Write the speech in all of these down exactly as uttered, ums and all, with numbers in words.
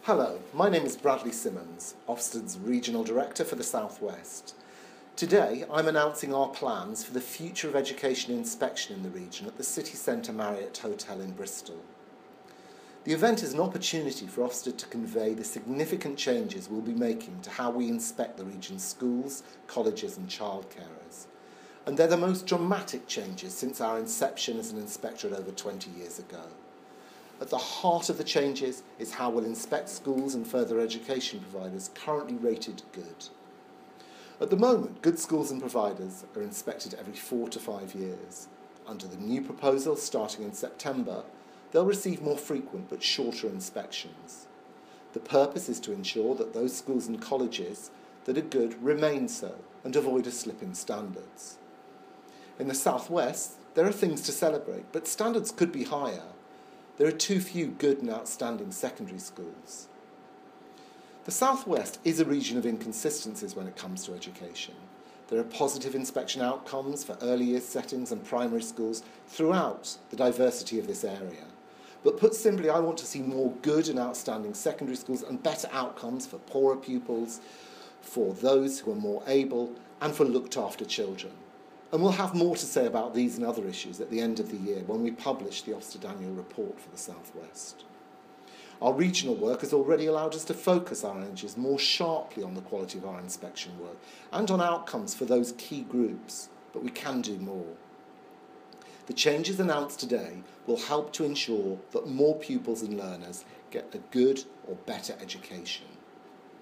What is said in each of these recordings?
Hello, my name is Bradley Simmons, Ofsted's Regional Director for the South West. Today I'm announcing our plans for the future of education inspection in the region at the City Centre Marriott Hotel in Bristol. The event is an opportunity for Ofsted to convey the significant changes we'll be making to how we inspect the region's schools, colleges and childcarers. And they're the most dramatic changes since our inception as an inspectorate over twenty years ago. At the heart of the changes is how we'll inspect schools and further education providers currently rated good. At the moment, good schools and providers are inspected every four to five years. Under the new proposal, starting in September, they'll receive more frequent but shorter inspections. The purpose is to ensure that those schools and colleges that are good remain so and avoid a slip in standards. In the South West, there are things to celebrate, but standards could be higher. There are too few good and outstanding secondary schools. The South West is a region of inconsistencies when it comes to education. There are positive inspection outcomes for early years settings and primary schools throughout the diversity of this area. But put simply, I want to see more good and outstanding secondary schools and better outcomes for poorer pupils, for those who are more able, and for looked after children. And we'll have more to say about these and other issues at the end of the year when we publish the Ofsted Annual Report for the South West. Our regional work has already allowed us to focus our energies more sharply on the quality of our inspection work and on outcomes for those key groups, but we can do more. The changes announced today will help to ensure that more pupils and learners get a good or better education.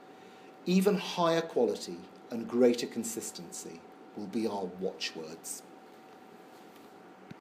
Even higher quality and greater consistency will be our watchwords.